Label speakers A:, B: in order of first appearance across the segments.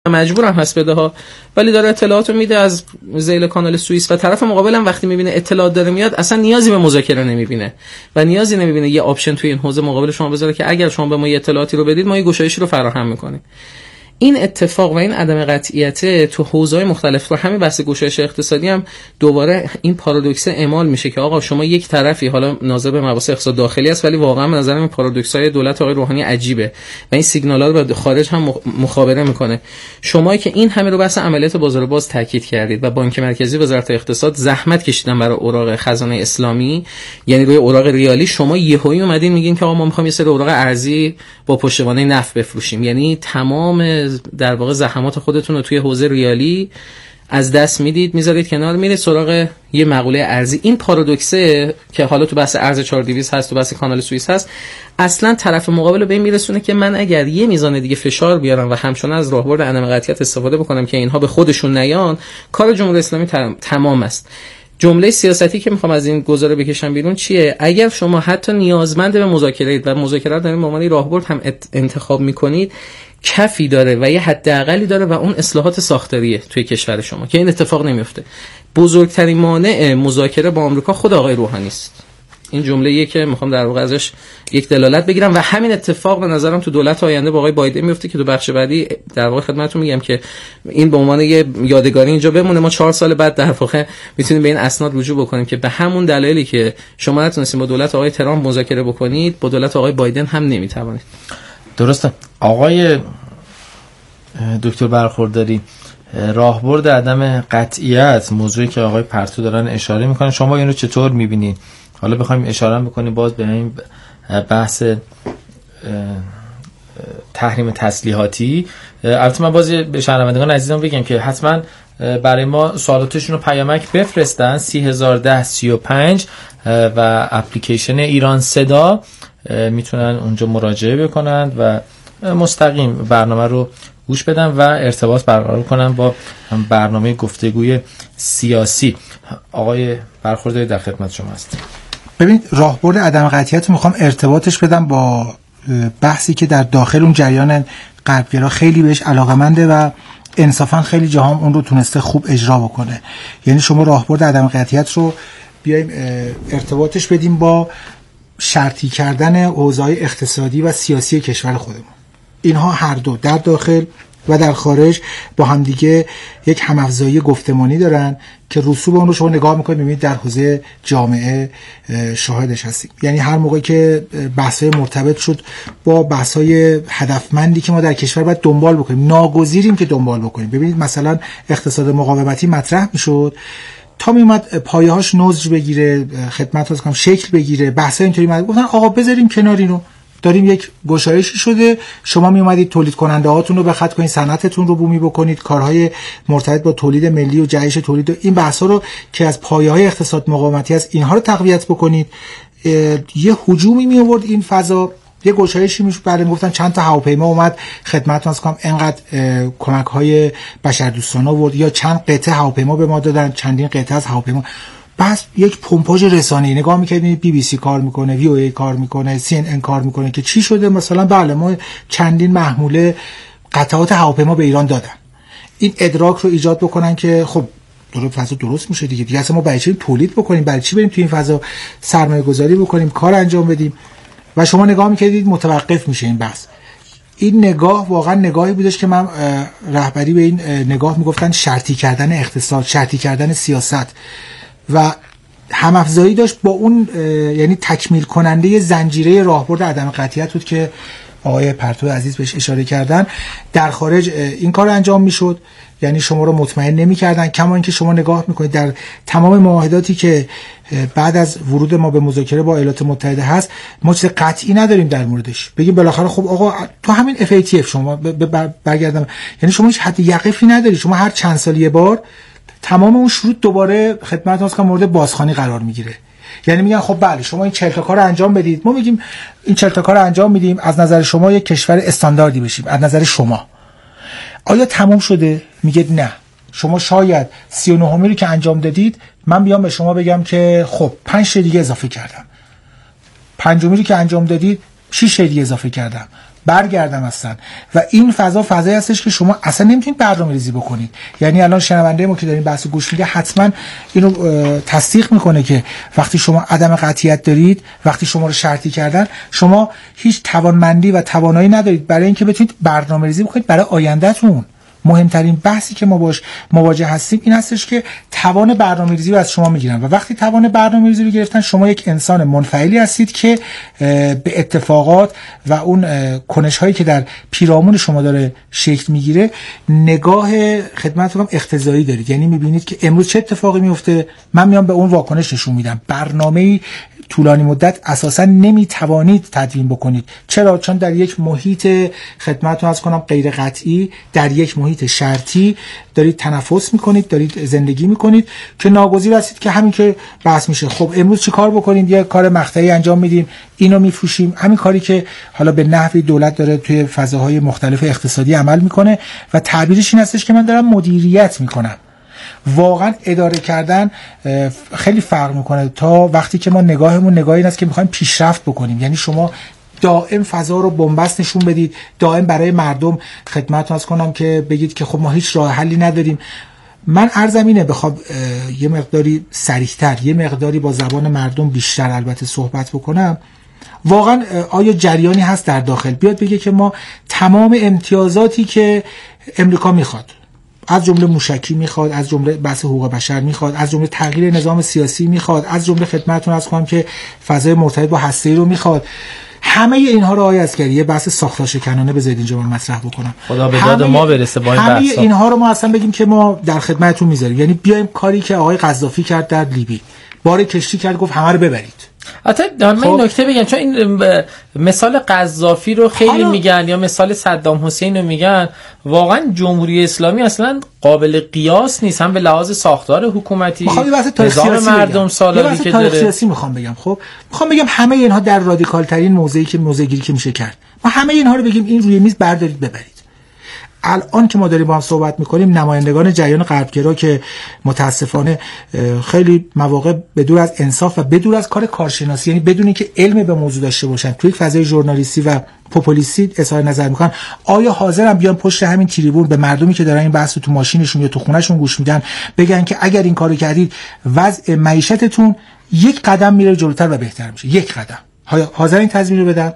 A: مجبورم هست بده ها، ولی داره اطلاعاتو میده از ذیل کانال سوئیس و طرف مقابل هم وقتی میبینه اطلاعات داره میاد اصلا نیازی به مذاکره نمیبینه و نیازی نمیبینه یه آپشن توی این حوزه مقابل شما بذاره که اگر شما به ما یه اطلاعاتی رو بدید ما یه گشایشی رو فراهم میکنیم. این اتفاق و این عدم قطعیت تو حوزه‌های مختلف تو همین بحث گشایش اقتصادی هم دوباره این پارادوکس اعمال میشه که آقا شما یک طرفی حالا ناظر به مباحث اقتصاد داخلی است ولی واقعا به نظر من پارادوکس‌های دولت آقای روحانی عجیبه و این سیگنال‌ها رو به خارج هم مخابره میکنه. شمایی که این همه رو بحث عملیات بازار باز تاکید کردید و بانک مرکزی وزارت اقتصاد زحمت کشیدن برای اوراق خزانه اسلامی، یعنی روی اوراق ریالی شما یهویی اومدین میگین که آقا ما می‌خوایم یه سری اوراق ارزی با پشتوانه نفت بفروشیم، یعنی تمام در واقع زحمات خودتون رو توی حوزه ریالی از دست میدید، میذارید کنار، میرید سراغ یه مقوله ارزی. این پارادوکسه که حالا تو بحث ارز 4200 هست، تو بحث کانال سوئیس هست، اصلا طرف مقابل رو به این میرسونه که من اگر یه میزان دیگه فشار بیارم و همچنان از راهبرد عدم قطعیت استفاده بکنم که اینها به خودشون نیان، کار جمهوری اسلامی تمام است. جمله سیاستی که میخوام از این گزاره بکشم بیرون چیه؟ اگر شما حتی نیازمند به مذاکره اید و مذاکره رو دارین به عنوان راهبرد هم انتخاب میکنید، کفی داره و یه حداقلی داره و اون اصلاحات ساختاریه توی کشور شما که این اتفاق نمیفته. بزرگترین مانع مذاکره با آمریکا خود آقای روحانی است. این جمله‌ایه که میخوام در واقع ازش یک دلالت بگیرم و همین اتفاق به نظرم تو دولت آینده با آقای بایدن میفته که تو بخش بعدی در واقع خدمتتون میگم که این به عنوان یه یادگاری اینجا بمونه. ما 4 سال بعد در واقع میتونیم به این اسناد رجوع بکنیم که به همون دلایلی که شما نتونستید با دولت آقای ترامپ مذاکره بکنید با دولت آقای بایدن هم نمیتوانید.
B: درسته. آقای دکتر برخورداری، راهبرد عدم قطعیت، موضوعی که آقای پرتو دارن اشاره میکنن، شما این رو چطور میبینید؟ حالا بخوایم اشاره بکنیم باز به این بحث تحریم تسلیحاتی. البته من باز به شنوندگان عزیزم بگم که حتما برای ما سوالاتشون رو پیامک بفرستن 301035 و اپلیکیشن ایران صدا میتونن اونجا مراجعه بکنن و مستقیم برنامه رو گوش بدن و ارتباط برقرار کنن با برنامه گفتگوی سیاسی. آقای برخورداری در خدمت شما هستیم.
C: ببینید، راهبرد عدم قطعیت رو میخوام ارتباطش بدم با بحثی که در داخل اون جریان غربگرا خیلی بهش علاقه‌منده و انصافا خیلی جاها اون رو تونسته خوب اجرا بکنه. یعنی شما راهبرد عدم قطعیت رو بیایم ارتباطش بدیم با شرطی کردن اوضاع اقتصادی و سیاسی کشور خودمون. اینها هر دو در داخل و در خارج با همدیگه یک همافزایی گفتمانی دارن که رسوب اون رو شما نگاه میکنید میبینید در حوزه جامعه شاهدش هستیم. یعنی هر موقعی که بحث‌های مرتبط شد با بحث‌های هدفمندی که ما در کشور باید دنبال بکنیم، ناگزیریم که دنبال بکنیم. ببینید مثلا اقتصاد مقاومتی مطرح میشد تا میومد پایه‌هاش نضج بگیره، خدمت کنم شکل بگیره، بحث‌ها اینطوری اومد گفتن آقا بذاریم کنار اینو، داریم یک گشایشی شده، شما می اومدید تولید کننده هاتون رو به خط کنید، صنعتتون رو بومی بکنید، کارهای مرتبط با تولید ملی و جهش تولید و این بحثا رو که از پایه‌های اقتصاد مقاومتی است اینها رو تقویت بکنید. یه هجومی می آورد این فضا، یه گشایشی میشه. بعد گفتن چند تا هواپیما اومد خدمتتون کنم، انقدر کمک‌های بشردوستانه آورد، یا چند قطعه هواپیما به ما دادن، چندین قطعه از هواپیما. بس یک پمپاژ رسانه‌ای نگاه می‌کنید، بی بی سی کار میکنه، وی او ای کار میکنه، سی ان ان کار میکنه که چی شده. مثلا بله ما چندین محموله قطعات هواپیما به ایران دادن. این ادراک رو ایجاد بکنن که خب فضا درست میشه دیگه اصلا ما برای چی تولید بکنیم، برای چی بریم تو این فضا سرمایه گذاری بکنیم، کار انجام بدیم. و شما نگاه می‌کردید متوقف میشه این بحث. این نگاه واقعا نگاهی بودش که من رهبری به این نگاه میگفتن شرطی کردن اقتصاد، شرطی کردن سیاست و همافزایی داشت با اون، یعنی تکمیل کننده زنجیره راهبرد عدم قطعیت بود که آقای پرتو عزیز بهش اشاره کردن. در خارج این کار انجام میشد، یعنی شما رو مطمئن نمی‌کردن. کما اینکه شما نگاه میکنید در تمام معاهداتی که بعد از ورود ما به مذاکره با ایالات متحده هست، ما چیز قطعی نداریم در موردش بگیم بالاخره خب آقا تو همین FATF شما برگردم، یعنی شما هیچ حد یقفی نداری، شما هر چند سال یه بار تمام اون شروط دوباره خدمت هاست که مورد بازخوانی قرار میگیره. یعنی میگن خب بله شما این 40 تا کار انجام بدید، ما میگیم این 40 تا کار انجام میدیم، از نظر شما یک کشور استانداردی بشیم، از نظر شما آیا تموم شده؟ میگه نه، شما شاید 39 رو که انجام دادید من بیام به شما بگم که خب 5 دیگه اضافه کردم، 5 رو که انجام دادید 6 دیگه اضافه کردم، برگردم اصلا. و این فضایی هستش که شما اصلا نمیتونید برنامه‌ریزی بکنید. یعنی الان شنونده ما که دارین بحث گوش میده حتما اینو تصدیق میکنه که وقتی شما عدم قطعیت دارید، وقتی شما رو شرطی کردن، شما هیچ توانمندی و توانایی ندارید برای اینکه بتونید برنامه‌ریزی بکنید برای آیندهتون. مهمترین بحثی که ما باش مواجه هستیم این هستش که توان برنامه‌ریزی رو از شما میگیرن و وقتی توان برنامه‌ریزی رو گرفتن شما یک انسان منفعلی هستید که به اتفاقات و اون کنش‌هایی که در پیرامون شما داره شکل میگیره نگاه خدمتتون اقتضایی دارید. یعنی میبینید که امروز چه اتفاقی میفته، من میام به اون واکنش نشون میدم. برنامه‌ای طولانی مدت اساسا نمیتوانید تدوین بکنید. چرا؟ چون در یک محیط خدمتتون عرض کنم غیر قطعی، در یک محیط شرطی دارید تنفس میکنید، دارید زندگی میکنید که ناگزیر هستید که همین که بحث میشه خب امروز چی کار بکنید، یه کار مقطعی انجام میدیم، اینو میفروشیم، همین کاری که حالا به نحوی دولت داره توی فضاهای مختلف اقتصادی عمل میکنه و تعبیرش این هستش که من دارم مدیریت میکنم. واقعا اداره کردن خیلی فرق میکنه تا وقتی که ما نگاهمون نگاهی این است که میخوایم پیشرفت بکنیم. یعنی شما دائم فضا رو بنبست نشون بدید، دائم برای مردم خدمتتون عرض کنم که بگید که خب ما هیچ راه حلی نداریم. من عرضم اینه بخوام یه مقداری صریح‌تر، یه مقداری با زبان مردم بیشتر البته صحبت بکنم، واقعا آیا جریانی هست در داخل بیاد بگه که ما تمام امتیازاتی که امریکا میخواد، از جمله موشکی میخواد، از جمله بحث حقوق بشر میخواد، از جمله تغییر نظام سیاسی میخواد، از جمله خدمتتون عرض کنم که فضای مرتبط با هسته‌ای رو میخواد، همه اینها رو آقای عسکری یه بحث ساختار شکنانه بذارید اینجا من مطرح بکنم،
B: خدا به داد ما برسه با این
C: بحثا.
B: همه
C: اینها رو ما اصلا بگیم که ما در خدمتتون میذاریم. یعنی بیایم کاری که آقای قذافی کرد در لیبی، بار کشتی کرد گفت همه رو ببرید.
B: البته من این نکته بگم چون این مثال قذافی رو خیلی میگن یا مثال صدام حسین رو میگن، واقعا جمهوری اسلامی اصلا قابل قیاس نیست، هم به لحاظ ساختار حکومتی، نظام مردم سالاری که داره.
C: سیاسی میخوام بگم، خب میخوام بگم همه اینها در رادیکال ترین موضعی که موضع‌گیری که میشه کرد، ما همه اینها رو بگیم این روی میز بردارید ببرید. الان که ما داریم با هم صحبت میکنیم نمایندگان جریان غربگرا که متاسفانه خیلی مواقع بدور از انصاف و بدور از کار کارشناسی، یعنی بدون اینکه علم به موضوع داشته باشن، توی فضای ژورنالیستی و پوپولیستی اظهار نظر میکنن، آیا حاضرن بیان پشت همین تریبون به مردمی که دارن این بحث رو تو ماشینشون یا تو خونهشون گوش میدن بگن که اگر این کارو کردید وضع معیشتتون یک قدم میره جلوتر و بهتر میشه؟ یک قدم حاضر این تضمین رو بدن؟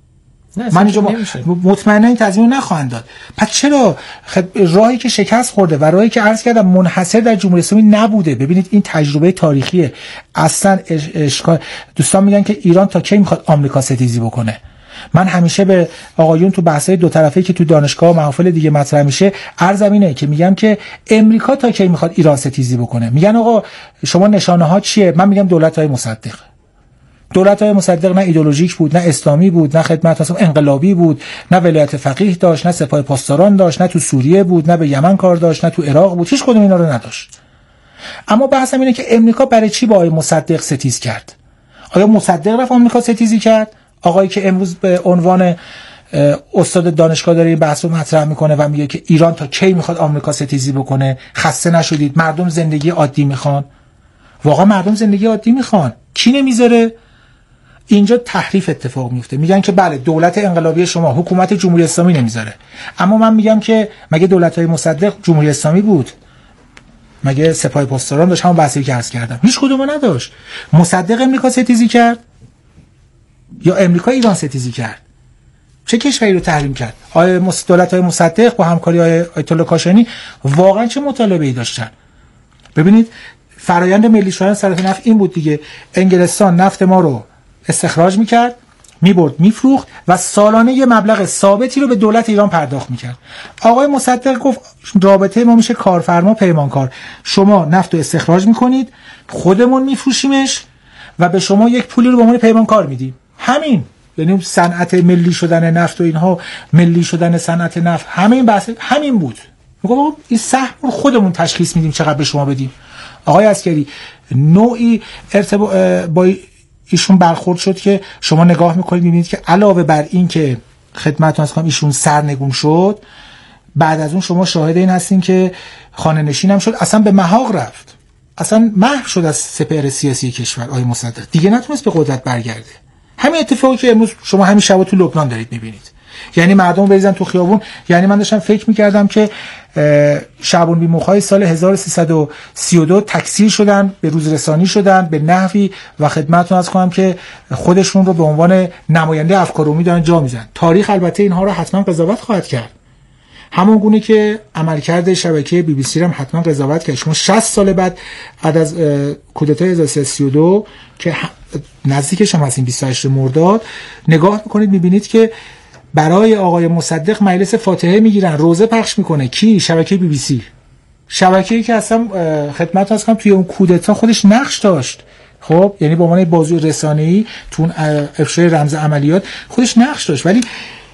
C: من اینجا مطمئنا این تضمین رو نخواهند داد. پس چرا راهی که شکست خورده و راهی که عرض کردم منحصر در جمهوری اسلامی نبوده؟ ببینید این تجربه تاریخیه. اصلا اشکال دوستان میگن که ایران تا کی میخواد آمریکا ستیزی بکنه. من همیشه به آقایون تو بحث‌های دو طرفه‌ای که تو دانشگاه و محافل دیگه مطرح میشه عرضم اینه که میگم که امریکا تا کی میخواد ایران ستیزی بکنه. میگن آقا شما نشانه ها چیه؟ من میگم دولت‌های مصدق. دولت‌های مصدق نه ایدئولوژیک بود، نه اسلامی بود، نه خدمت اصلا انقلابی بود، نه ولایت فقیه داشت، نه سپاه پاسداران داشت، نه تو سوریه بود، نه به یمن کار داشت، نه تو عراق بود، هیچ کدوم اینا رو نداشت. اما بحثم اینه که امریکا برای چی با آقای مصدق ستیز کرد؟ آیا مصدق رفت آمریکا ستیزی کرد؟ آقایی که امروز به عنوان استاد دانشگاه داره این بحث رو مطرح میکنه و میگه که ایران تا کی میخواد آمریکا ستیزی بکنه؟ خسته نشدید؟ مردم زندگی عادی میخوان. واقعا مردم زندگی عادی میخوان. کی نمیذاره؟ اینجا تحریف اتفاق میفته. میگن که بله دولت انقلابی شما حکومت جمهوری اسلامی نمیذاره. اما من میگم که مگه دولت‌های مصدق جمهوری اسلامی بود؟ مگه سپاه پاسداران داشت همون بحثی که عرض کردم؟ هیچ کدوم نداشت. مصدق امریکا ستیزی کرد یا امریکا ایران ستیزی کرد؟ چه کشوری رو تحریم کرد؟ آیا دولت‌های مصدق با همکاری آیت الله کاشانی واقعا چه مطالبه‌ای داشتن؟ ببینید فرآیند ملی شدن صرافی نفت این بود دیگه. انگلستان نفت ما رو استخراج میکرد، میبرد میفروخت و سالانه یه مبلغ ثابتی رو به دولت ایران پرداخت میکرد. آقای مصدق گفت رابطه ما میشه کارفرما پیمانکار، شما نفت رو استخراج میکنید، خودمون میفروشیمش و به شما یک پولی رو به عنوان پیمانکار میدیم. همین، یعنی صنعت ملی شدن نفت و اینها، ملی شدن صنعت نفت، همه این بحث همین بود. میگم این سهم رو خودمون تشخیص میدیم چقدر به شما بدیم. آقای عسکری نوعی با ایشون برخورد شد که شما نگاه میکنید میبینید که علاوه بر این که خدمتتون عرض کنم ایشون سرنگون شد، بعد از اون شما شاهد این هستین که خانه نشین هم شد، اصلا به محاق رفت، اصلا محو شد از سپهر سیاسی کشور. آقای مصدق دیگه نتونست به قدرت برگرده. همین اتفاقی که امروز شما همین شب تو لبنان دارید میبینید. یعنی مردم بریزن تو خیابون. یعنی من داشتم فکر میکردم که شعبان بیمخ‌های سال 1332 تکثیر شدن، به روز رسانی شدن به نحوی و خدمتتون عرض کنم که خودشون رو به عنوان نماینده افکار عمومی دارن جا میزنن. تاریخ البته اینها رو حتما قضاوت خواهد کرد، همون گونه که عملکرد شبکه بی بی سی رو هم حتما قضاوت کرد. شما 60 سال بعد از کودتای 1332 که نزدیکش هم هستیم 28 مرداد نگاه میکنید میبینید که برای آقای مصدق مجلس فاتحه میگیرن، روزه پخش میکنه. کی؟ شبکه بی بی سی، شبکه‌ای که اصلا خدمت از کنم توی اون کودتا خودش نقش داشت. خب یعنی به عنوان بازوی رسانه‌ای تو اون افشای رمز عملیات خودش نقش داشت. ولی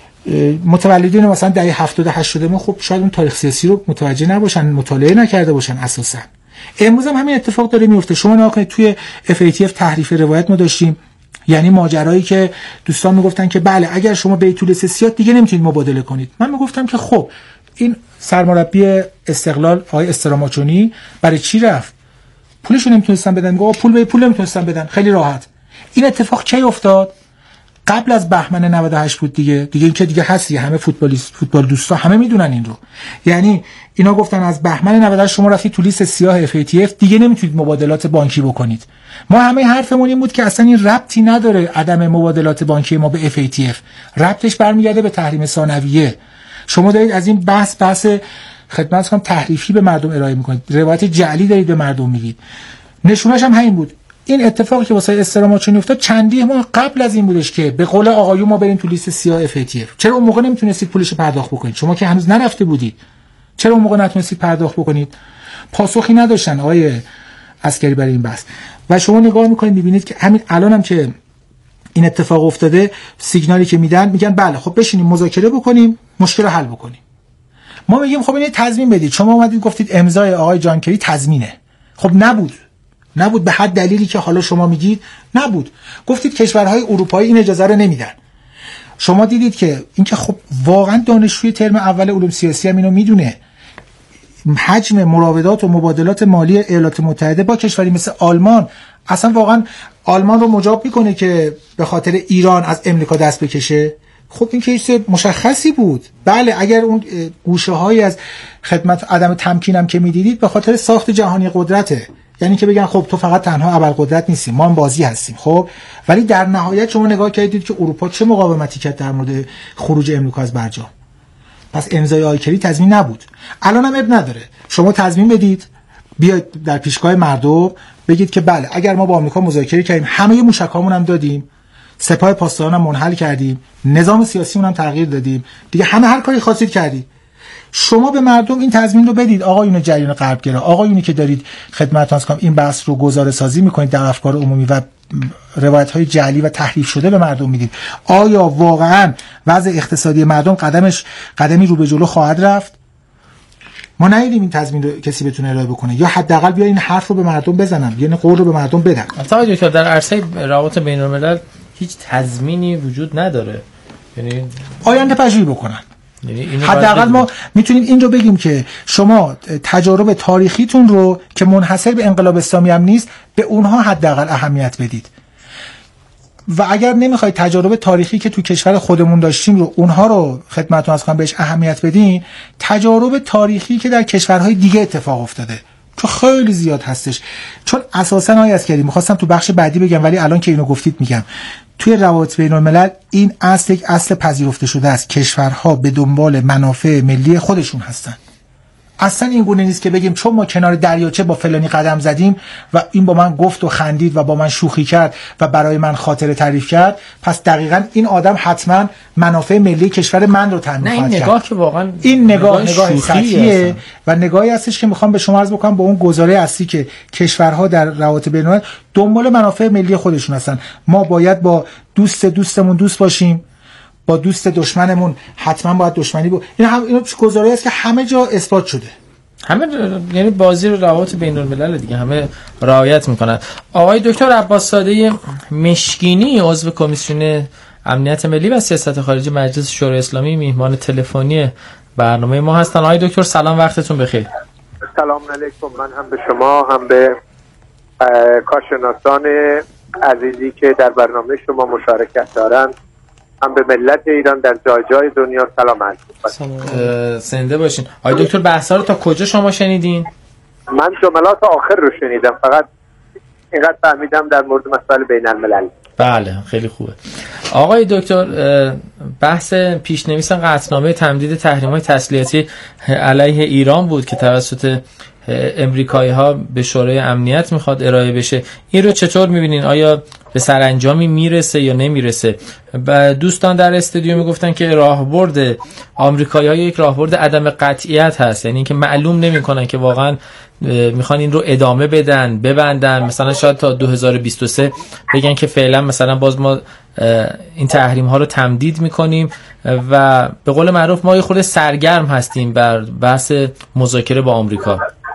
C: متولدین مثلا دهه 70 80 ما خب شاید اون تاریخ سیاسی رو متوجه نباشن، مطالعه نکرده باشن اساسا. امروز هم همین اتفاق داره میفته. شما نگاه کنید توی FATF تحریف روایت ما داشتیم، یعنی ماجرایی که دوستان میگفتن که بله اگر شما بیت السیاسات دیگه نمیتونید مبادله کنید. من میگفتم که خب این سرمربی استقلال آقای استراماچونی برای چی رفت؟ پولشو نمیتونستن بدن. میگه پول نمیتونستن بدن، خیلی راحت. این اتفاق کی افتاد؟ قبل از بهمن 98 بود دیگه این که دیگه هست، همه فوتبال دوستا همه میدونن این رو. یعنی اینا گفتن از بهمن 98 شما رفتید تو لیست سیاه FATF، دیگه نمیتونید مبادلات بانکی بکنید. ما همه حرفمون این بود که اصلا این ربطی نداره عدم مبادلات بانکی ما به FATF، ربطش برمیگرده به تحریم ثانویه. شما دارید از این بحث خدمت کنم تحریفی به مردم ارائه میکنید، روایت جعلی دارید به مردم میگید. نشونش هم همین بود. این اتفاقی که واسه استراماچونی افتاد چندی ماه قبل از این بودش که به قول آقایون ما بریم تو لیست سیاه FATF. چرا اون موقع نمیتونستید پولش پرداخت بکنید؟ شما که هنوز نرفته بودید، چرا اون موقع نتونستید پرداخت بکنید؟ پاسخی نداشتن آقای عسکری برای این بحث. و شما نگاه میکنید میبینید که همین الان هم که این اتفاق افتاده، سیگنالی که میگن بله خب بشینیم مذاکره بکنیم، مشکل رو حل بکنیم. ما میگیم خب این تضمین بدید. شما اومدید گفتید امضای آقای جانکری تضمینه. خب نبود به حد دلیلی که حالا شما میگید نبود. گفتید کشورهای اروپایی این اجازه رو نمیدن. شما دیدید که اینکه خب واقعا دانشجوی ترم اول علوم سیاسی هم اینو میدونه، حجم مراودات و مبادلات مالی ایالات متحده با کشوری مثل آلمان اصلا واقعا آلمان رو مجاب میکنه که به خاطر ایران از امریکا دست بکشه. خب این کیس مشخصی بود. بله اگر اون گوشه هایی از خدمت عدم تمکینم که میدیدید به خاطر ساخت جهانی قدرته، یعنی که بگن خب تو فقط تنها ابرقدرت نیستی، ما هم بازی هستیم. خب ولی در نهایت شما نگاه کردید که اروپا چه مقاومتی کرد در مورد خروج امریکا از برجام. پس امضای آیکری تضمین نبود. الان هم اب نداره، شما تضمین بدید، بیاید در پیشگاه مردم بگید که بله اگر ما با آمریکا مذاکره کردیم، همه موشکامون هم دادیم، سپاه پاسداران هم منحل کردیم، نظام سیاسیمون هم تغییر دادیم، دیگه همه هر کاری خواستید کردید، شما به مردم این تضمین رو بدید. آقایون جریان غربگرا، آقایونی که دارید خدمتتون هستم این بحث رو گزاره سازی میکنید در افکار عمومی و روایت‌های جعلی و تحریف شده به مردم میدید، آیا واقعا وضع اقتصادی مردم قدمی رو به جلو خواهد رفت؟ ما ندیدیم این تضمین رو کسی بتونه ارائه بکنه، یا حداقل بیا این حرف رو به مردم بزنن، یعنی قول رو به مردم بدن.
B: البته دکتر در عرصه روابط بین‌الملل هیچ تضمینی وجود نداره، یعنی آینده
C: پذیری بکنن. حداقل ما میتونیم این رو بگیم که شما تجارب تاریخیتون رو که منحصر به انقلاب اسلامی هم نیست به اونها حداقل اهمیت بدید، و اگر نمیخواید تجارب تاریخی که تو کشور خودمون داشتیم رو اونها رو خدمتتون از کنم بهش اهمیت بدین، تجارب تاریخی که در کشورهای دیگه اتفاق افتاده چون خیلی زیاد هستش. چون اساسا آیه عسکری میخواستم تو بخش بعدی بگم ولی الان که اینو گفتید میگم، توی روابط بین الملل این اصل یک اصل پذیرفته شده است، کشورها به دنبال منافع ملی خودشون هستن. اصلا این گونه نیست که بگیم چون ما کنار دریاچه با فلانی قدم زدیم و این با من گفت و خندید و با من شوخی کرد و برای من خاطره تعریف کرد، پس دقیقاً این آدم حتما منافع ملی کشور من رو تامین خواهد کرد.
B: این نگاه که واقعا
C: این نگاه سطحیه و نگاهی هستش که میخوام به شما عرض بکنم با اون گزاره اصلی که کشورها در روابط بین الملل دنبال منافع ملی خودشون هستن. ما باید با دوستمون دوست باشیم، با دوست دشمنمون حتما باید دشمنی این گزاره است که همه جا اثبات شده.
B: همه یعنی بازی رو روابط بین الملل دیگه همه رعایت میکنن. آقای دکتر عباس ساده مشکینی عضو کمیسیون امنیت ملی و سیاست خارجی مجلس شورای اسلامی میهمان تلفنی برنامه ما هستن. آقای دکتر سلام، وقتتون بخیر.
D: سلام علیکم. من هم به شما هم به کارشناسان عزیزی که در برنامه شما مشارکت دارند هم به ملت ایران در جای جای دنیا سلام عرض
B: می‌کنم. زنده باشین. آقای دکتر بحثا رو تا کجا شما شنیدین؟
D: من جملات آخر رو شنیدم، فقط اینقدر فهمیدم در مورد مسائل بین الملل.
B: بله خیلی خوبه. آقای دکتر بحث پیشنویس قطعنامه تمدید تحریم‌های تسلیحاتی علیه ایران بود که توسط امریکایی‌ها به شورای امنیت میخواد ارائه بشه. این رو چطور میبینین؟ آیا به سرانجامی میرسه یا نمیرسه؟ و دوستان در استودیو میگفتن که راهبرد آمریکایی‌ها یک راهبرد عدم قطعیت هست، یعنی اینکه معلوم نمیکنن که واقعا میخوان این رو ادامه بدن ببندن، مثلا شاید تا 2023 بگن که فعلا مثلا باز ما این تحریم ها رو تمدید میکنیم و به قول معروف ما یه خورده سرگرم هستیم بر بحث مذاکره با آمریکا.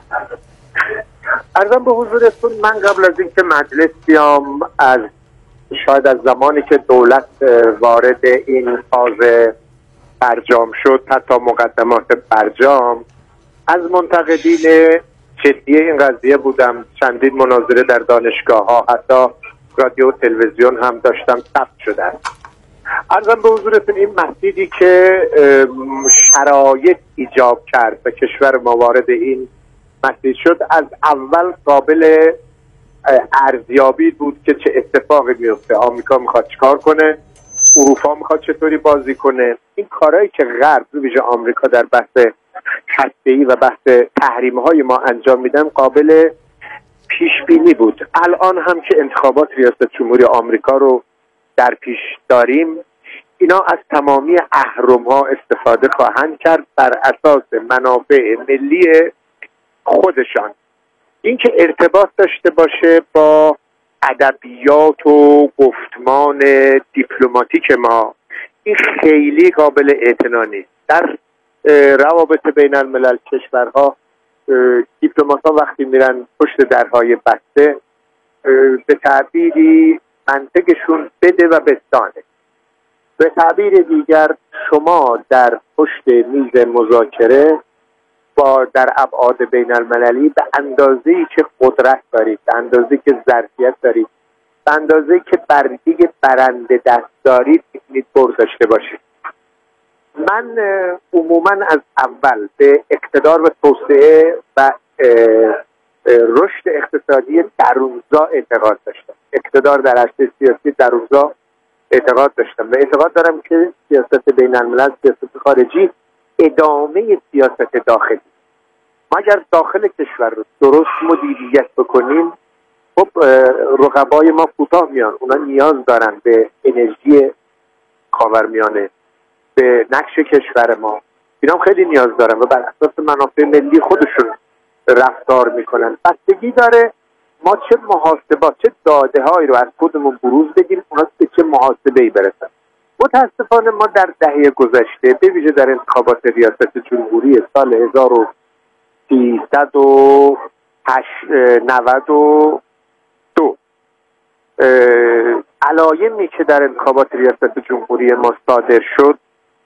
D: عرضم به حضورتون، من قبل از اینکه مجلس بیام، شاید از زمانی که دولت وارد این فاز برجام شد، حتی مقدمات برجام، از منتقدین جدی این قضیه بودم. چندین مناظره در دانشگاه ها، حتی رادیو و تلویزیون هم داشتم ثبت شدن. عرضم به حضورتون این مسیری که شرایط ایجاب کرد و کشور ما وارد این مسیر شد، از اول قابل ارزیابی بود که چه اتفاقی میفته. آمریکا میخواد چیکار کنه، اروپا میخواد چطوری بازی کنه. این کارهایی که غرب به ویژه آمریکا در بحث هسته‌ای و بحث تحریم‌های ما انجام میدن قابل پیش بینی بود. الان هم که انتخابات ریاست جمهوری آمریکا رو در پیش داریم، اینا از تمامی اهرم‌ها استفاده خواهند کرد بر اساس منافع ملی خودشان. این که ارتباط داشته باشه با ادبیات و گفتمان دیپلماتیک ما، این خیلی قابل اعتنا نیست. در روابط بین الملل کشورها دیپلمات‌ها وقتی میرن پشت درهای بسته، به تعبیری منطقشون بده و بستانه. به تعبیر دیگر، شما در پشت میز مذاکره با در ابعاد بین المللی به اندازه‌ای که قدرت دارید، به اندازه‌ای که ظرفیت دارید، به اندازه‌ای که برگه برنده دست دارید، میتونید بر داشته باشید. من عموما از اول به اقتدار و توسعه و رشد اقتصادی درونزا اعتقاد داشتم. اقتدار در عرصه سیاسی درونزا اعتقاد داشتم و اعتقاد دارم که سیاست بین الملل، سیاست خارجی، ادامه سیاست داخلی. ما اگر داخل کشور رو درست مدیریت بکنیم، خب رقبای ما کوتاه میان. اونا نیاز دارن به انرژی خاورمیانه، به نقش کشور ما. اینا خیلی نیاز دارن و بر اساس منافع ملی خودشون رفتار میکنن. بستگی داره ما چه محاسبات، چه داده هایی رو از خودمون بروز بدیم، اونا به چه محاسبه‌ای برسن. متاسفانه ما در دهه گذشته، به ویژه در انتخابات ریاست جمهوری سال 1392، علایمی که در انتخابات ریاست جمهوری ما صادر شد،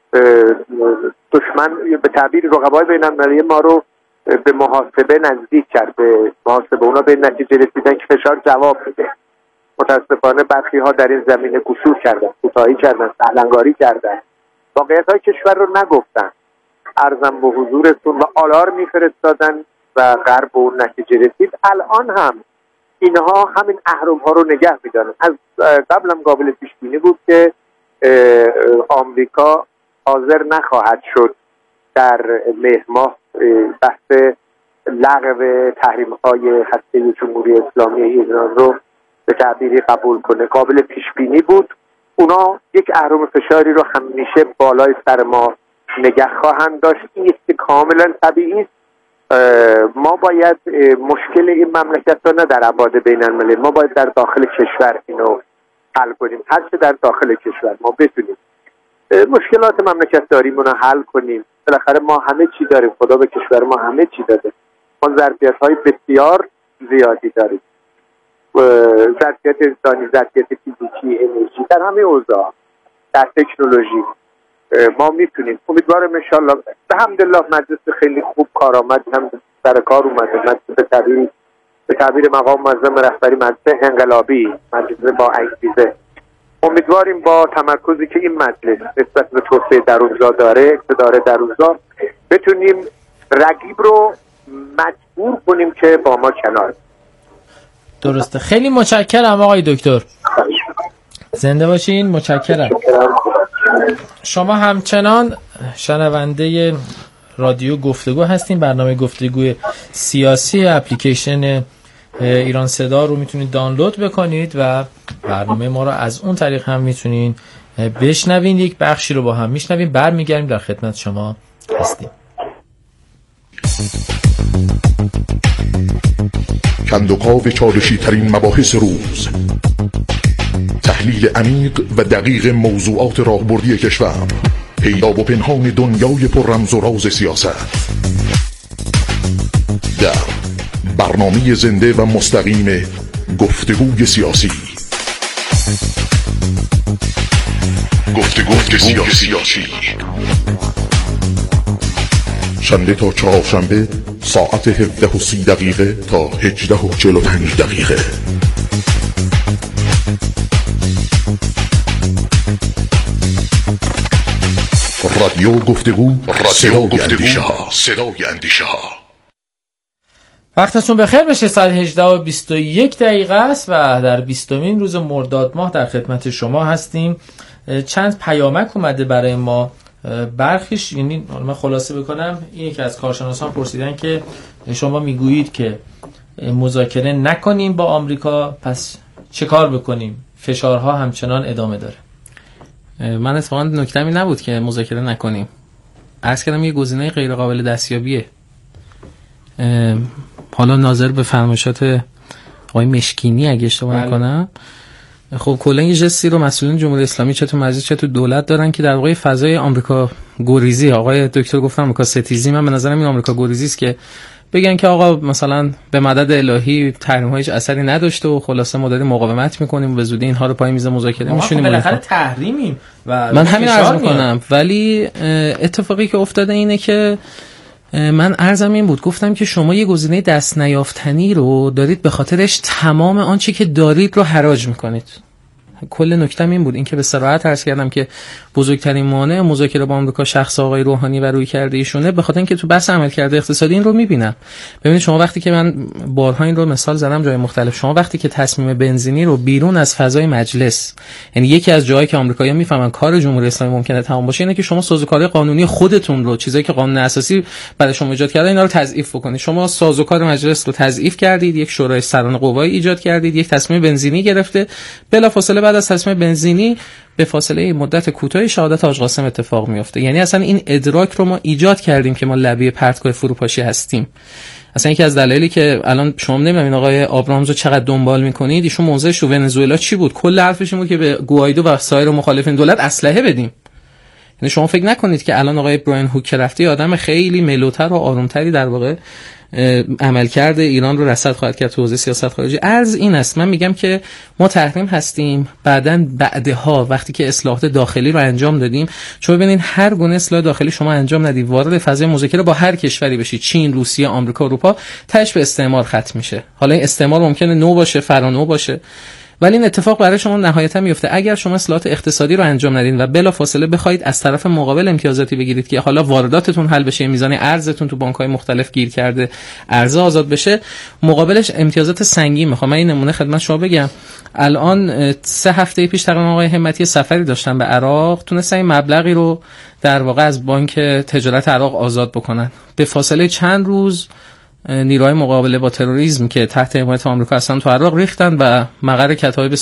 D: دشمن به تعبیر رقبای بین المللی ما رو به محاسبه نزدیک کرد. به محاسبه اونا به نتیجه رسیدن که فشار جواب بده. متاسفانه برخی ها در این زمینه قصور کردن، کوتاهی کردن، سهلنگاری کردن، واقعیت های کشور رو نگفتن. عرضم به حضورتون و آلار میفرستادن و غرب به اون نتیجه رسید. الان هم اینها همین اهرم ها رو نگه میدارن. از قبلم قابل پیش بینی بود که آمریکا حاضر نخواهد شد در مهر ماه بحث لغو تحریم های هسته جمهوری اسلامی ایران رو به تعبیری قبول کنه. قابل پیش بینی بود. اونا یک اهرم فشاری رو همیشه بالای سر ما نگه خواهند داشت. این است کاملا طبیعی است. ما باید مشکل این مملکت رو نه در ابعاد بین المللی، ما باید در داخل کشور اینو حل کنیم. هر چه در داخل کشور ما بتونیم مشکلات مملکت داریمون رو حل کنیم. بالاخره ما همه چی داریم، خدا به کشور ما همه چی داده. ما ظرفیت‌های بسیار زیادی داریم، ظرفیت انسانی، ظرفیت فیزیکی، انرژی، در همه اوضاع، در تکنولوژی ما میتونیم. امیدوارم انشالله. به حمدالله مجلس خیلی خوب کارآمد هم سر کار اومده. مجلس به تعبیر مقام معظم رهبری مجلس انقلابی، مجلس با انگیزه. امیدواریم با تمرکزی که این مجلس نسبت به توسعه درونزا داره، اقتدار درونزا، بتونیم رقیب رو مجبور کنیم که با ما کنار.
B: درسته. خیلی متشکرم آقای دکتر. زنده باشین. متشکرم. شما همچنان شنونده رادیو گفتگو هستین. برنامه گفتگوی سیاسی اپلیکیشن ایران صدا رو میتونید دانلود بکنید و برنامه ما رو از اون طریق هم میتونین بشنوین. یک بخشی رو با هم میشنویم، برمیگردیم در خدمت شما هستیم.
E: کندوقاو چالشی ترین مباحث روز، تحلیل عمیق و دقیق موضوعات راهبردی کشور، پیدا و پنهان دنیای پر رمز و راز سیاست، در برنامه زنده و مستقیم گفتگوی سیاسی. گفتگوی سیاسی شنبه تا چهارشنبه ساعت 17:30 تا 18:45. رادیو گفتگو، صدای اندیشه ها.
B: وقتتون بخیر بشه. ساعت 18:21 است و در 20مین روز مرداد ماه در خدمت شما هستیم. چند پیامک اومده برای ما. برخیش، یعنی من خلاصه بکنم، این که از کارشناسان پرسیدن که شما میگویید که مذاکره نکنیم با آمریکا، پس چه کار بکنیم؟ فشارها همچنان ادامه داره.
A: من اتفاقا نکته‌ای نبود که مذاکره نکنیم. عرض کردم یه گزینه غیر قابل دستیابیه. حالا ناظر به فرمایشات آقای مشکینی اگه اشتباه نکنم، خب کلا یه جستی رو مسئولین جمهوری اسلامی چه تو مجلس چه تو دولت دارن که در واقع فضای آمریکا گریزی، آقای دکتر گفتن آمریکا ستیزی، من به نظرم این آمریکا گریزی است که بگن که آقا مثلا به مدد الهی تحریم ها هیچ اثری نداشته و خلاصه ما داریم مقاومت میکنیم و به زودی اینها رو پای میز مذاکره میشونیم.
B: بالاخره تحریمیم و
A: من همین عرض میکنم. ولی اتفاقی که افتاده اینه که من عرضم این بود، گفتم که شما یه گزینه دست نیافتنی رو دارید به خاطرش تمام آنچه که دارید رو حراج میکنید. کل نکتم این بود، این که به صراحت عرض کردم که بزرگترین مانع مذاکره با آمریکا شخص آقای روحانی و رویکرد ایشونه، به خاطر اینکه تو بحث عملکرد اقتصادی این رو میبینم. ببینید شما وقتی که من بارها این رو مثال زدم جای مختلف، شما وقتی که تصمیم بنزینی رو بیرون از فضای مجلس، یعنی یکی از جایی که آمریکایی‌ها میفهمن کار جمهوری اسلامی ممکنه تمام باشه اینه که شما سازوکار قانونی خودتون رو، چیزایی که قانون اساسی برای شما ایجاد کرده، اینا رو تضعیف بکنید. شما سازوکار مجلس رو تضعیف کردید، یک شورای سران قوایی ایجاد کردید، یک تصمیم بنزینی گرفته، بلافاصله بعد از تصمیم بنزینی به فاصله مدت کوتاهی شهادت حاج قاسم اتفاق میفته. یعنی اصلا این ادراک رو ما ایجاد کردیم که ما لبه پرتگاه فروپاشی هستیم. اصلا یکی از دلایلی که الان شما نمیدونم این آقای آبرامز رو چقدر دنبال میکنید، ایشون موضعش تو ونزوئلا چی بود؟ کل حرفش این بود که به گوایدو و سایر مخالفین دولت اسلحه بدیم. یعنی شما فکر نکنید که الان آقای براین هوک که رفته آدم خیلی ملوتر و آرومتری در واقع عملکرد ایران رو رصد خواهد کرد تو حوزه سیاست خارجی. عرض این است، من میگم که ما تحریم هستیم، بعدها وقتی که اصلاحات داخلی رو انجام دادیم، چون ببینید هر گونه اصلاح داخلی شما انجام ندید، وارد فضای مذاکره با هر کشوری بشید، چین، روسیه، آمریکا، اروپا، تاش به استعمار ختم میشه. حالا این استعمار ممکنه نو باشه، فرانو باشه، ولی این اتفاق برای شما نهایتا میفته اگر شما اصلاحات اقتصادی رو انجام ندین و بلافاصله بخواید از طرف مقابل امتیازاتی بگیرید که حالا وارداتتون حل بشه، میزان ارزتون تو بانک‌های مختلف گیر کرده، ارز آزاد بشه، مقابلش امتیازات سنگین میخوام. من این نمونه خدمت شما بگم. الان 3 هفته پیش تقریبا آقای همتی سفری داشتن به عراق، تونستن این مبلغی رو در واقع از بانک تجارت عراق آزاد بکنن. به فاصله چند روز نیروهای مقابله با تروریسم که تحت حمایت آمریکا هستن تو عراق ریختن و مقر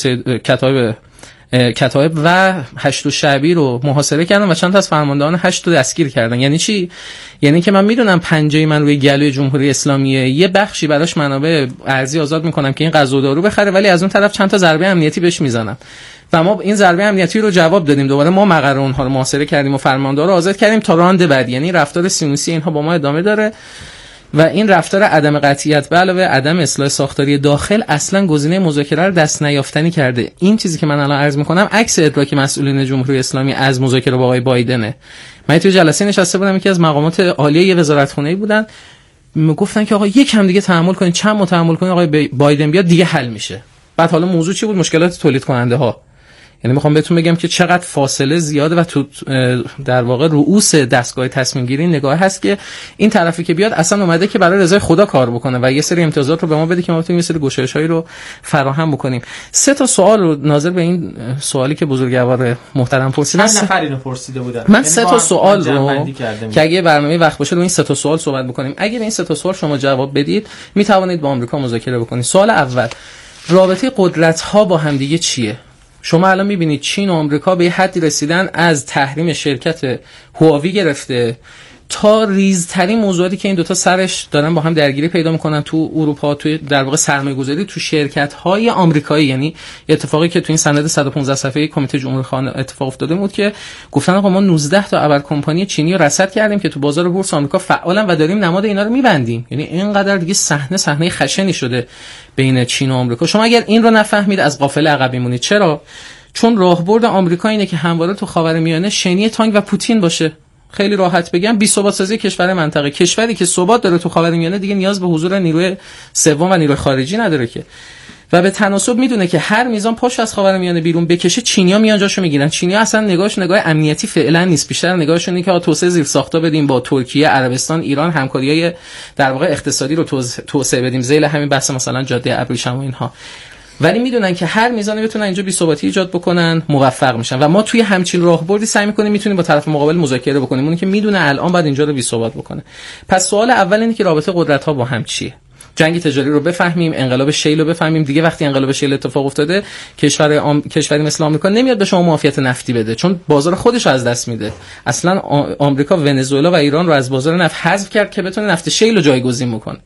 A: کتایب و هشت شعبی رو محاصره کردن و چند تا از فرماندهان هشت رو دستگیر کردن. یعنی چی؟ یعنی که من میدونم پنجه من روی گلوی جمهوری اسلامیه، یه بخشی براش منابع ارزی آزاد میکنم که این غذا و دارو بخره، ولی از اون طرف چند تا ضربه امنیتی بهش میزنم و ما این ضربه امنیتی رو جواب دادیم، دوباره ما مقر اونها رو محاصره کردیم و فرمانده رو آزاد کردیم تا راند بعد. یعنی رفتار سینوسی اینها با ما ادامه داره و این رفتار عدم قطعیت به علاوه عدم اصلاح ساختاری داخل اصلا گزینه مذاکره رو دست نیافتنی کرده. این چیزی که من الان عرض میکنم عکس ادراک مسئولین جمهوری اسلامی از مذاکره با آقای بایدنه. من تو جلسه نشسته بودم، یکی از مقامات عالیه یه وزارتخونه‌ای بودن، میگفتن که آقا یکم دیگه تحمل کنید، چند ماه تحمل کنید، آقای بایدن بیاد دیگه حل میشه. بعد حالا موضوع چی بود؟ مشکلات تولید کننده ها. یعنی میخوام بهتون بگم که چقدر فاصله زیاده و تو در واقع رؤوس دستگاه تصمیم گیری نگاه هست که این طرفی که بیاد اصلا اومده که برای رضای خدا کار بکنه و یه سری امتیازات رو به ما بده که ما بتونیم یه سری گشایش‌هایی رو فراهم بکنیم. 3 تا سوال رو ناظر به این سوالی که بزرگوار محترم پرسیدن،
B: چند نفر اینو پرسیده بودن؟
A: من 3 تا سوال رو که اگه برنامه وقت باشه رو این 3 تا سوال صحبت بکنیم، اگه این 3 تا سوال شما جواب بدید میتوانید با آمریکا مذاکره بکنید. سوال اول، رابطه قدرت‌ها با همدیگه چیه؟ شما الان میبینید چین و آمریکا به حدی رسیدن از تحریم شرکت هواوی گرفته تا ریزترین موضوعاتی که این دوتا سرش دارن با هم درگیری پیدا میکنن تو اروپا، توی در واقع سرمایه‌گذاری تو شرکت‌های آمریکایی. یعنی اتفاقی که تو این سند 115 صفحه کمیته جمهوری خواهان اتفاق افتاده بود که گفتن آقا ما 19 تا ابر کمپانی چینی رو رصد کردیم که تو بازار بورس آمریکا فعالن و داریم نماد اینا رو می‌بندیم. یعنی اینقدر دیگه صحنه خشنی شده بین چین و آمریکا. شما اگر این رو نفهمید از قافله عقب میمونید. چرا؟ چون راهبرد آمریکا اینه که همواره تو خاورمیانه شنی تانگ و پوتین باشه. خیلی راحت بگم، بی ثبات سازی کشور منطقه. کشوری که ثبات داره تو خاورمیانه دیگه نیاز به حضور نیروی سوم و نیروی خارجی نداره که، و به تناسب میدونه که هر میزان پاش از خاورمیانه بیرون بکشه چینی‌ها میان جاشو میگیرن. چینی‌ها اصلا نگاهش نگاه امنیتی فعلا نیست، بیشتر نگاهشون اینه که توسعه زیرساختا بدیم، با ترکیه، عربستان، ایران همکاریای در واقع اقتصادی رو توسعه بدیم، ذیل همین بحث مثلا جاده ابریشم و اینها. ولی میدونن که هر میزانی بتونن اینجا بی‌ثباتی ایجاد بکنن موفق میشن و ما توی همچین راهبردی سعی می‌کنیم میتونیم با طرف مقابل مذاکره بکنیم، اون که میدونه الان بعد اینجا رو بی‌ثبات بکنه. پس سوال اول اینه که رابطه قدرت‌ها با هم چیه؟ جنگ تجاری رو بفهمیم، انقلاب شیل رو بفهمیم. دیگه وقتی انقلاب شیل اتفاق افتاده کشوری مثل آمریکا نمیاد به شما معافیت نفتی بده، چون بازار خودش رو از دست میده. اصلا آمریکا ونزوئلا و ایران رو از بازار نفت حذف کرد که بتونه نفت شیل رو جایگزین بکنه.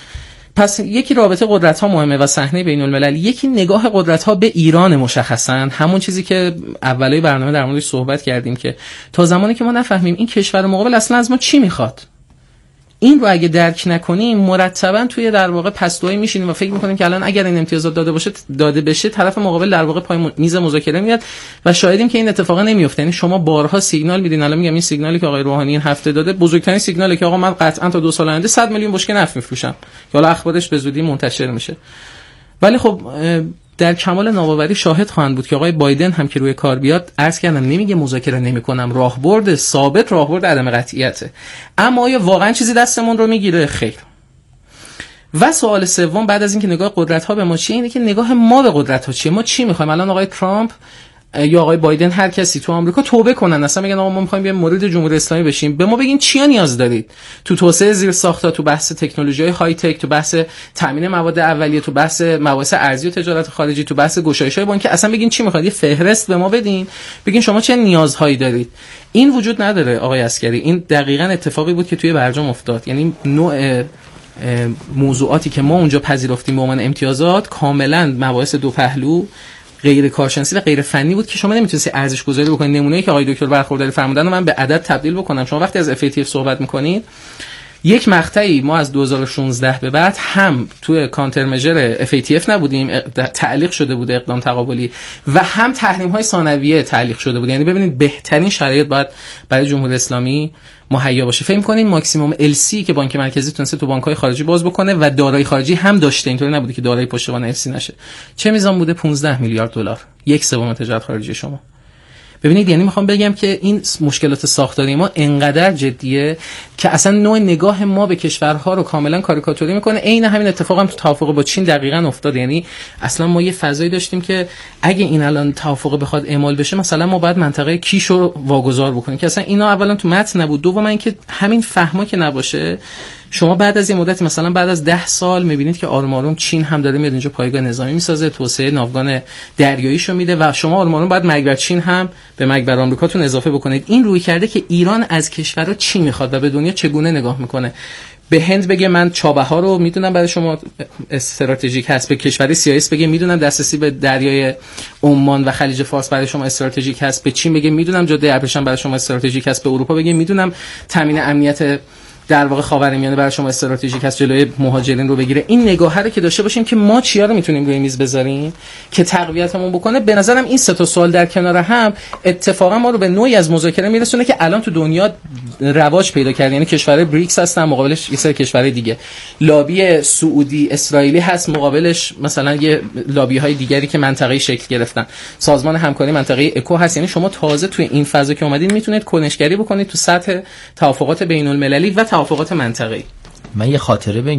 A: پس یکی رابطه قدرت‌ها مهمه و صحنه بین‌الملل، یکی نگاه قدرت‌ها به ایران مشخصاً همون چیزی که اولای برنامه در موردش صحبت کردیم که تا زمانی که ما نفهمیم این کشور مقابل اصلا از ما چی میخواد، این رو اگه درک نکنیم مرتباً توی در واقع پستوهایی میشینیم و فکر میکنیم که الان اگر این امتیازات داده بشه طرف مقابل در واقع پای میز مذاکره میاد و شاهدیم که این اتفاق نمیفته. یعنی شما بارها سیگنال میدین، الان میگم این سیگنالی که آقای روحانی این هفته داده بزرگترین سیگناله که آقا من قطعاً تا 2 سال آینده 100 میلیون بشکه نفت میفروشم که حالا اخبارش به زودی منتشر میشه. ولی خب در کمال ناباوری شاهد خواهند بود که آقای بایدن هم که روی کار بیاد عرض کردم نمیگه مذاکره نمی‌کنم، راهبرد ثابت، راهبرد عدم قطعیته. اما آیا واقعا چیزی دستمون رو میگیره؟ خیر. و سوال سوم بعد از اینکه نگاه قدرت‌ها به ما چیه، اینه که نگاه ما به قدرت‌ها چیه، ما چی می‌خوایم؟ الان آقای ترامپ یا آقای بایدن هر کسی تو آمریکا توبه کنن، اصلا میگن آقا ما می‌خوایم بیایم مورد جمهوری اسلامی بشیم، به ما بگین چیا نیاز دارید تو توسعه زیرساخت‌ها، تو بحث تکنولوژی‌های های تک، تو بحث تامین مواد اولیه، تو بحث مباحث ارزی و تجارت خارجی، تو بحث گشایش‌های بانکی، اصلا بگین چی می‌خواید، یه فهرست به ما بدین، بگین شما چه نیازهایی دارید. این وجود نداره آقای عسکری. این دقیقاً اتفاقی بود که توی برجام افتاد. یعنی نوع موضوعاتی که ما اونجا پذیرفتیم به عنوان امتیازات کاملاً مباحث دو پهلو، غیر کارشناسی و غیر فنی بود که شما نمیتونستی ارزش گذاری بکنید. نمونه‌ای که آقای دکتر برخورداری فرمودن رو من به عدد تبدیل بکنم. شما وقتی از FATF صحبت میکنید، یک مقطعی ما از 2016 به بعد هم توی کانتر مژر FATF نبودیم، تعلیق شده بود اقدام تقابلی، و هم تحریم‌های ثانویه تعلیق شده بود. یعنی ببینید بهترین شرایط باید برای جمهوری اسلامی مهیا باشه. فکر کنین ماکسیمم LC که بانک مرکزی تونسته تو بانک‌های خارجی باز بکنه و دارایی خارجی هم داشته، اینطوری نبوده که دارایی پشتوانه LC نشه. چه میزان بوده؟ 15 میلیارد دلار، 1/3 تجارت خارجی شما. ببینید، یعنی میخوام بگم که این مشکلات ساختاری ما انقدر جدیه که اصلا نوع نگاه ما به کشورها رو کاملا کاریکاتوری میکنه. عین همین اتفاق هم تو توافق با چین دقیقاً افتاد. یعنی اصلا ما یه فضایی داشتیم که اگه این الان توافق بخواد اعمال بشه، مثلا ما باید منطقه کیش رو واگذار بکنیم که اصلا اینا اولا تو متن نبود. دوم اینکه همین فهما که نباشه، شما بعد از این مدتی مثلا بعد از 10 سال میبینید که آروم آروم چین هم داره میاد اینجا پایگاه نظامی میسازه، توسعه ناوگان دریاییشو میده و شما آروم آروم بعد مرگ بر چین هم به مرگ بر آمریکاتون اضافه بکنید. این روی کرده که ایران از کشورها چی میخواد و به دنیا چگونه نگاه میکنه. به هند بگه من چابهار رو میدونم برای شما استراتژیک هست، به کشور CIS بگه میدونم دسترسی به دریای عمان و خلیج فارس برای شما استراتژیک هست، به چین بگه میدونم جاده ابریشم برای شما استراتژیک هست، به اروپا بگه میدونم تامین امنیت در واقع خاورمیانه برای شما استراتژیک است جلوی مهاجرین رو بگیره. این نگاه رو که داشته باشیم که ما چیا رو میتونیم روی میز بذاریم که تقویتمون بکنه. به نظرم این سه تا سوال در کنار هم اتفاقا ما رو به نوعی از مذاکره میرسونه که الان تو دنیا رواج پیدا کرده. یعنی کشورهای بریکس هستن، مقابلش یه سری کشورهای دیگه، لابی سعودی اسرائیلی هست، مقابلش مثلا یه لابی های دیگری که منطقه‌ای شکل گرفتن، سازمان همکاری منطقه‌ای اکو هست. یعنی شما تازه توی این فضا که اومدین میتونید کنشگری بکنید تو سطح توافقات بین‌المللی و توافقات منطقه‌ای.
B: من یه خاطره به